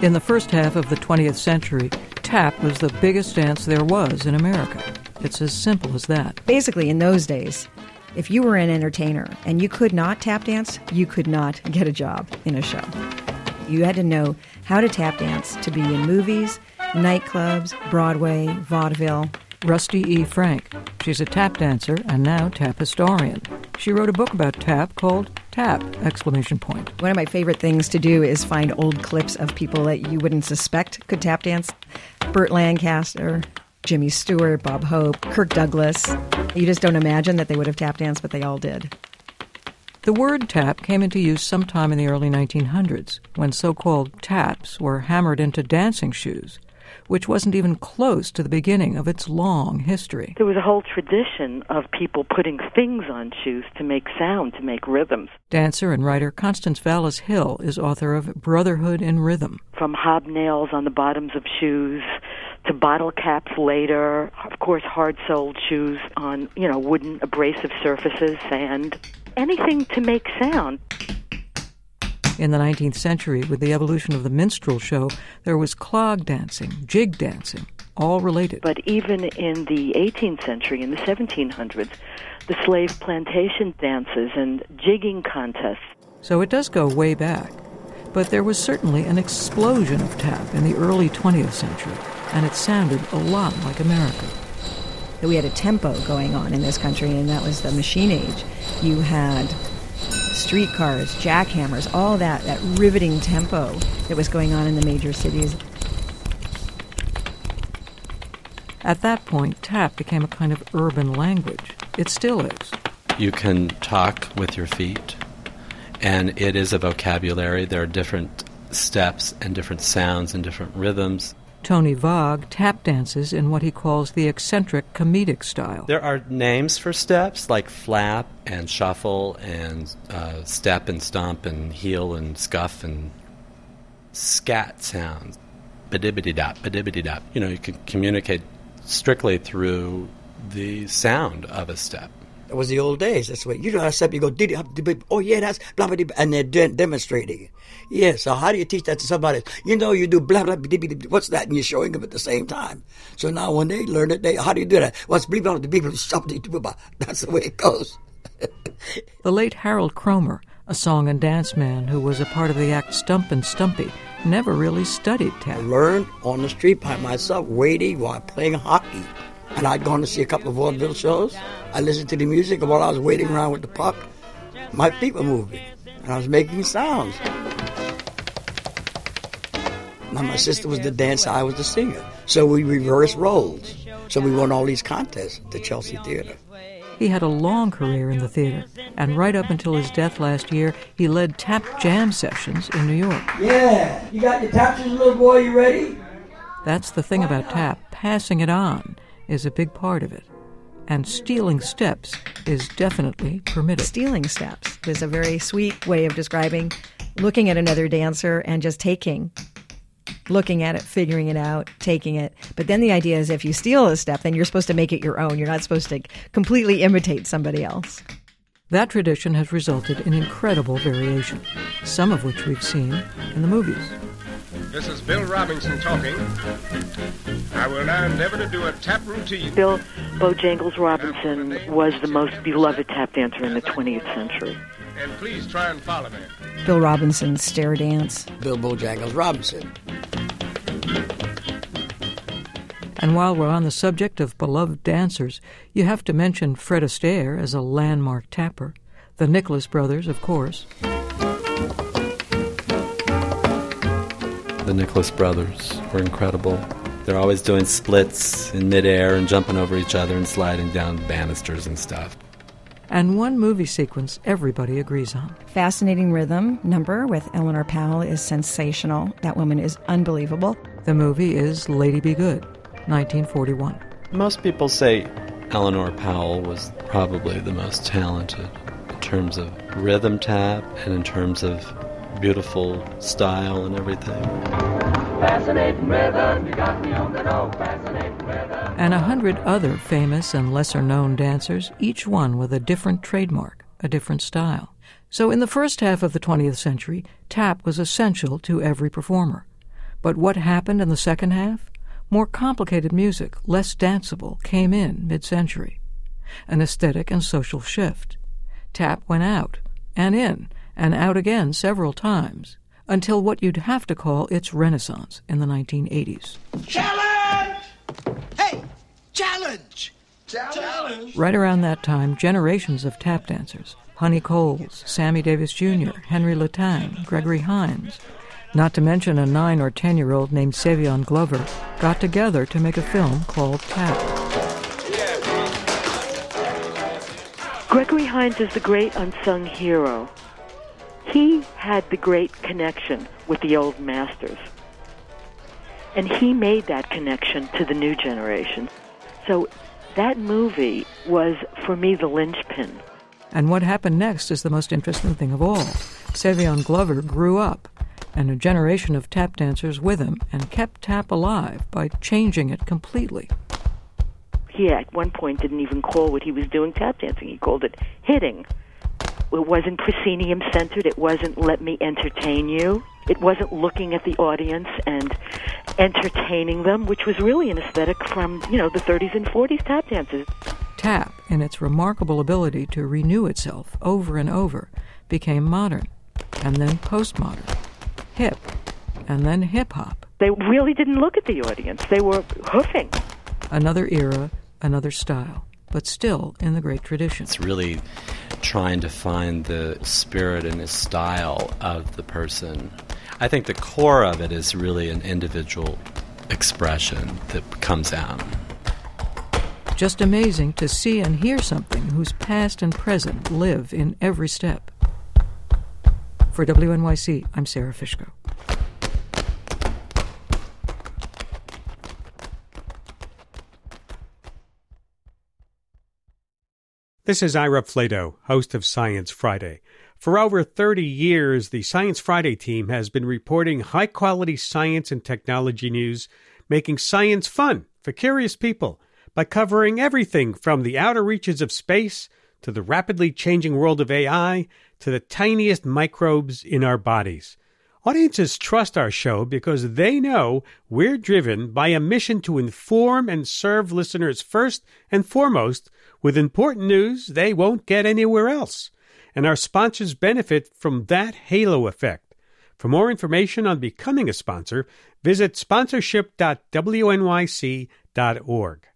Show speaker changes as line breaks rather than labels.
In the first half of the 20th century, tap was the biggest dance there was in America. It's as simple as that.
Basically, in those days, if you were an entertainer and you could not tap dance, you could not get a job in a show. You had to know how to tap dance to be in movies, nightclubs, Broadway, vaudeville.
Rusty E. Frank. She's a tap dancer and now tap historian. She wrote a book about tap called Tap!
One of my favorite things to do is find old clips of people that you wouldn't suspect could tap dance. Burt Lancaster, Jimmy Stewart, Bob Hope, Kirk Douglas. You just don't imagine that they would have tap danced, but they all did.
The word tap came into use sometime in the early 1900s, when so-called taps were hammered into dancing shoes, which wasn't even close to the beginning of its long history.
There was a whole tradition of people putting things on shoes to make sound, to make rhythms.
Dancer and writer Constance Vallis Hill is author of Brotherhood in Rhythm.
From hobnails on the bottoms of shoes to bottle caps later, of course hard-soled shoes on, wooden abrasive surfaces, sand, anything to make sound.
In the 19th century, with the evolution of the minstrel show, there was clog dancing, jig dancing, all related.
But even in the 18th century, in the 1700s, the slave plantation dances and jigging contests.
So it does go way back. But there was certainly an explosion of tap in the early 20th century, and it sounded a lot like America.
We had a tempo going on in this country, and that was the machine age. You had streetcars, jackhammers, all that riveting tempo that was going on in the major cities.
At that point, tap became a kind of urban language. It still is.
You can talk with your feet, and it is a vocabulary. There are different steps and different sounds and different rhythms.
Tony Vogue tap dances in what he calls the eccentric comedic style.
There are names for steps like flap and shuffle and step and stomp and heel and scuff and scat sounds. Ba-dibbity-dop, ba-dibbity-dop. You can communicate strictly through the sound of a step.
It was the old days. That's what you know. That step, you go, oh yeah, that's blah blah, and they're demonstrating. Yeah. So how do you teach that to somebody? You do blah blah. What's that? And you're showing them at the same time. So now when they learn it, how do you do that? What's blah blah blah? That's the way it goes.
The late Harold Cromer, a song and dance man who was a part of the act Stump and Stumpy, never really studied tap.
I learned on the street by myself, waiting while playing hockey. And I'd gone to see a couple of vaudeville shows. I listened to the music, and while I was waiting around with the puck, my feet were moving, and I was making sounds. Now, my sister was the dancer, I was the singer. So we reversed roles. So we won all these contests at the Chelsea Theater.
He had a long career in the theater, and right up until his death last year, he led tap jam sessions in New York.
Yeah, you got your tap shoes, little boy, you ready?
That's the thing about tap. Passing it on is a big part of it. And stealing steps is definitely permitted.
Stealing steps is a very sweet way of describing looking at another dancer and just looking at it, figuring it out, taking it. But then the idea is if you steal a step, then you're supposed to make it your own. You're not supposed to completely imitate somebody else.
That tradition has resulted in incredible variation, some of which we've seen in the movies.
This is Bill Robinson talking. I will now endeavor to do a tap routine.
Bill Bojangles Robinson was the most beloved tap dancer in the 20th century.
And please try and follow me.
Bill Robinson's stair dance.
Bill Bojangles Robinson.
And while we're on the subject of beloved dancers, you have to mention Fred Astaire as a landmark tapper. The Nicholas brothers, of course.
The Nicholas brothers were incredible. They're always doing splits in midair and jumping over each other and sliding down banisters and stuff.
And one movie sequence everybody agrees on.
Fascinating Rhythm number with Eleanor Powell is sensational. That woman is unbelievable.
The movie is Lady Be Good, 1941.
Most people say Eleanor Powell was probably the most talented in terms of rhythm tap and in terms of beautiful style and everything.
Fascinating rhythm, you got me on the know, fascinating rhythm.
And 100 other famous and lesser-known dancers, each one with a different trademark, a different style. So in the first half of the 20th century, tap was essential to every performer. But what happened in the second half? More complicated music, less danceable, came in mid-century. An aesthetic and social shift. Tap went out, and in, and out again several times, until what you'd have to call its renaissance in the 1980s.
Challenge! Hey! Challenge! Challenge!
Right around that time, generations of tap dancers, Honey Coles, Sammy Davis Jr., Henry Latang, Gregory Hines, not to mention a 9 or 10-year-old named Savion Glover, got together to make a film called Tap.
Gregory Hines is the great unsung hero. He had the great connection with the old masters. And he made that connection to the new generation. So that movie was, for me, the linchpin.
And what happened next is the most interesting thing of all. Savion Glover grew up, and a generation of tap dancers with him, and kept tap alive by changing it completely.
He at one point didn't even call what he was doing tap dancing. He called it hitting. It wasn't proscenium-centered. It wasn't let me entertain you. It wasn't looking at the audience and entertaining them, which was really an aesthetic from, the 30s and 40s tap dancers.
Tap, in its remarkable ability to renew itself over and over, became modern, and then postmodern, hip, and then hip-hop.
They really didn't look at the audience. They were hoofing.
Another era, another style, but still in the great tradition.
It's really trying to find the spirit and the style of the person. I think the core of it is really an individual expression that comes out.
Just amazing to see and hear something whose past and present live in every step. For WNYC, I'm Sarah Fishko.
This is Ira Flato, host of Science Friday. For over 30 years, the Science Friday team has been reporting high-quality science and technology news, making science fun for curious people by covering everything from the outer reaches of space to the rapidly changing world of AI to the tiniest microbes in our bodies. Audiences trust our show because they know we're driven by a mission to inform and serve listeners first and foremost with important news they won't get anywhere else. And our sponsors benefit from that halo effect. For more information on becoming a sponsor, visit sponsorship.wnyc.org.